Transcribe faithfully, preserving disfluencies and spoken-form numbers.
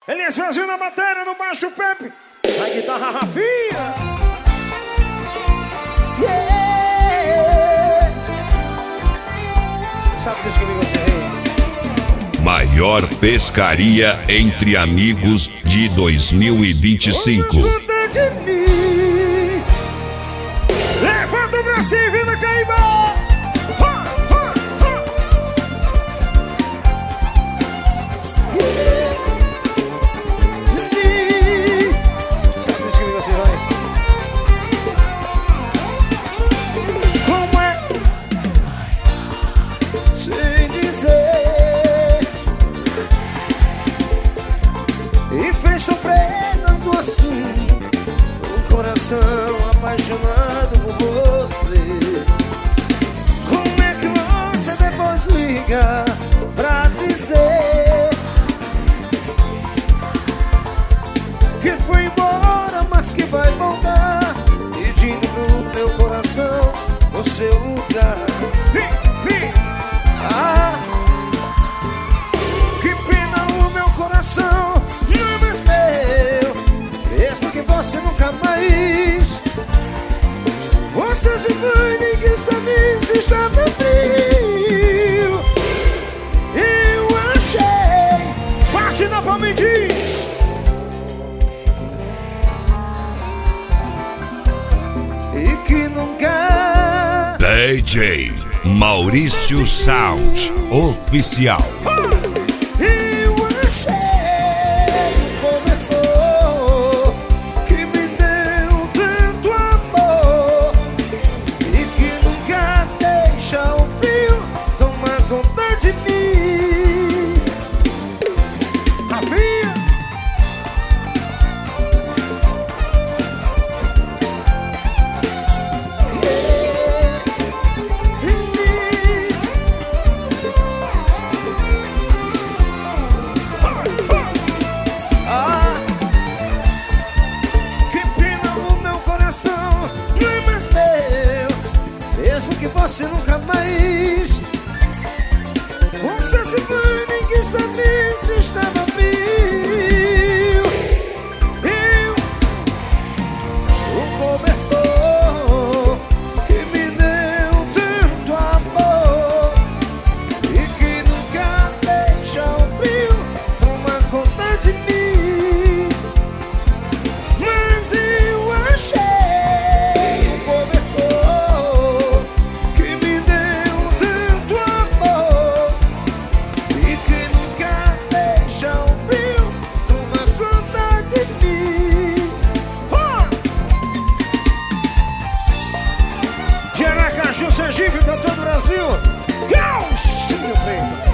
Elias Brasil na bateria, no baixo Pepe. Na guitarra Rafinha. Yeah. Sabe disso comigo, você rei? Maior pescaria entre amigos de dois mil e vinte e cinco. De mim. Levanta o braço e vem na Caíba. Sabe disso comigo, você vai? Como é? Sem dizer. E fez sofrer tanto assim o coração apaixonado por você. Como é que Você depois liga pra dizer que foi embora, mas que vai voltar, pedindo pro meu coração o seu lugar. vem, vem. Ah, Que pena o meu coração. não é mais meu, mesmo que você nunca mais. Você se foi, ninguém sabe se estava frio. Eu achei. Bate na palma e diz. E que nunca. D J Maurício Sound Oficial. Eu achei um cobertor que me deu tanto amor e que nunca deixa o frio tomar conta de mim. Rafinha. Ah, que pena o meu coração não é mais meu, mesmo que você nunca mais. Você se foi, ninguém sabe se estava frio. Eu, o cobertor que me deu tanto amor e que nunca deixa o frio tomar conta de mim. Mas eu achei um cobertor que me deu tanto amor e que nunca deixa o frio tomar conta de mim. De Aracaju, Sergipe, pra todo o Brasil. Calcinho, velho.